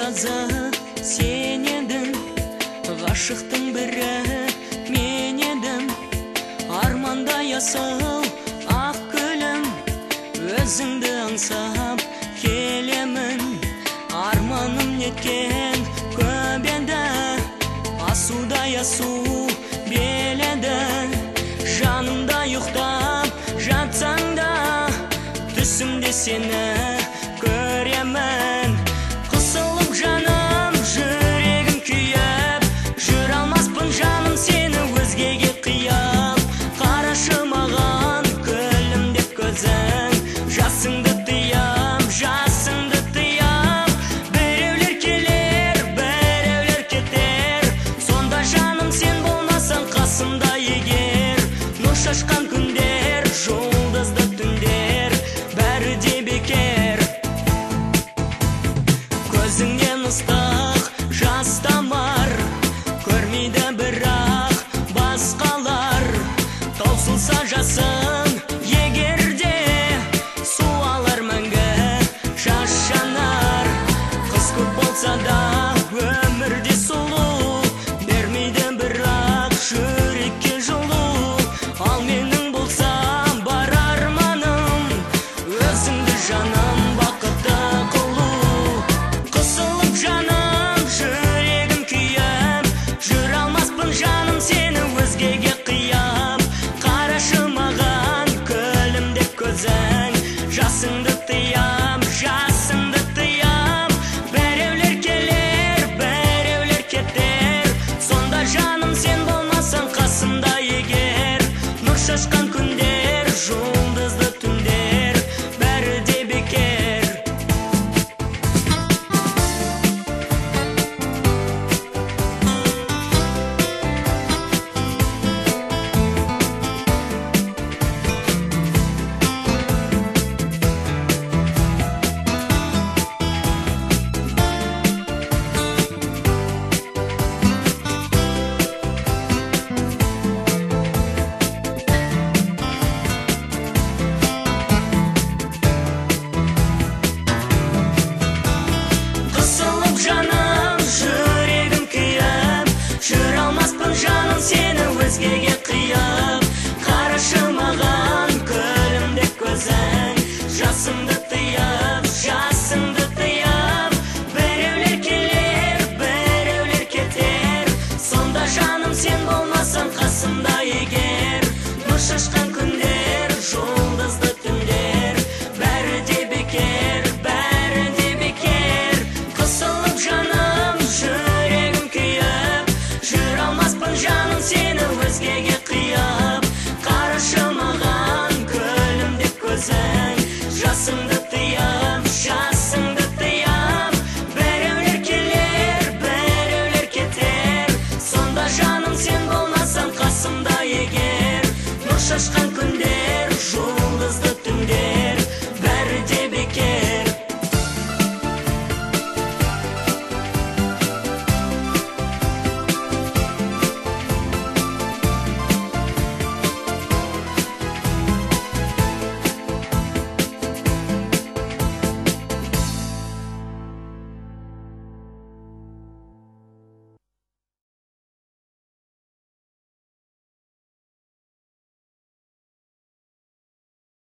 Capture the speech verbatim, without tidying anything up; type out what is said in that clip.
разы сен едің, ғашықтың бірі мен едім. Армандай асыл ақ гүлім, өзіңді аңсап келемін. Арманым неткен көп еді, асудай асу беледі. Жанымда ұйықтап жатсаң да, түсімде сені көремін. Қысылып жаным, жүрегім күйіп, жүр алмаспын жаным сені өзгеге қияп. Қарашы маған күлімдеп көзің, жасыңды тыям, жасыңды тыям. Біреулер келер, біреулер кетер, сонда жаным сен болмасаң қасымда егер. Нұр шашқан күндер, жұлдызды түндер, бәрі де бекер. Көзіңнен ыстық